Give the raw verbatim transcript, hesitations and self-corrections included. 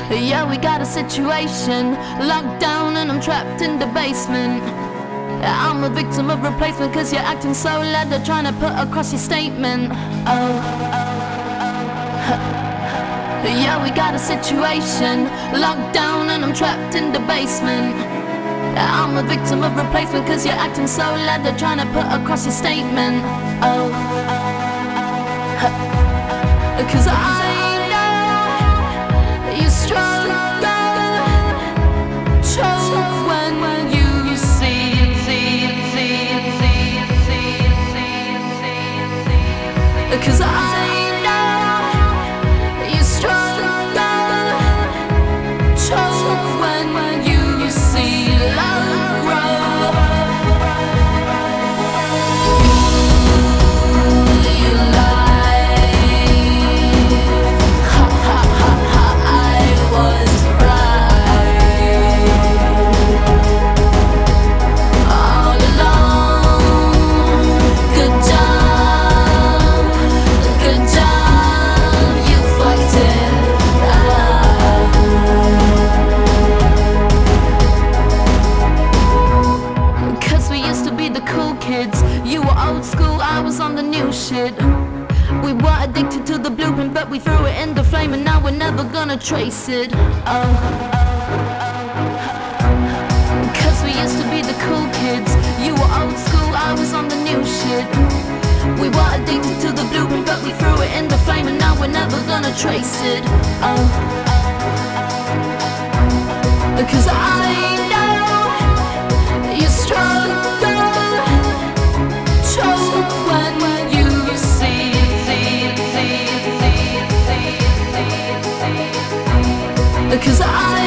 Yeah, we got a situation, locked down and I'm trapped in the basement. I'm a victim of replacement, cause you're acting so loud, they're trying to put across your statement. Oh, yeah, we got a situation, locked down and I'm trapped in the basement. I'm a victim of replacement, cause you're acting so loud, they're trying to put across your statement. Oh, cause I know you struggle, choke when you see, cause I know you struggle, choke when you see love grow. You lie, ha ha ha ha, I was right all along. Good job, good job, you fucked it up. Cause we used to be the cool kids, you were old school, I was on the new shit. We were addicted to the blueprint, but we threw it in the flame, and now we're never gonna trace it. Oh, cause we used to be the cool kids, you were old school, I was on the new shit. We were addicted to the blueprint, but we threw it in the flame, and now we're never gonna trace it. Oh, cause I know you struggle, choke when you see, cause I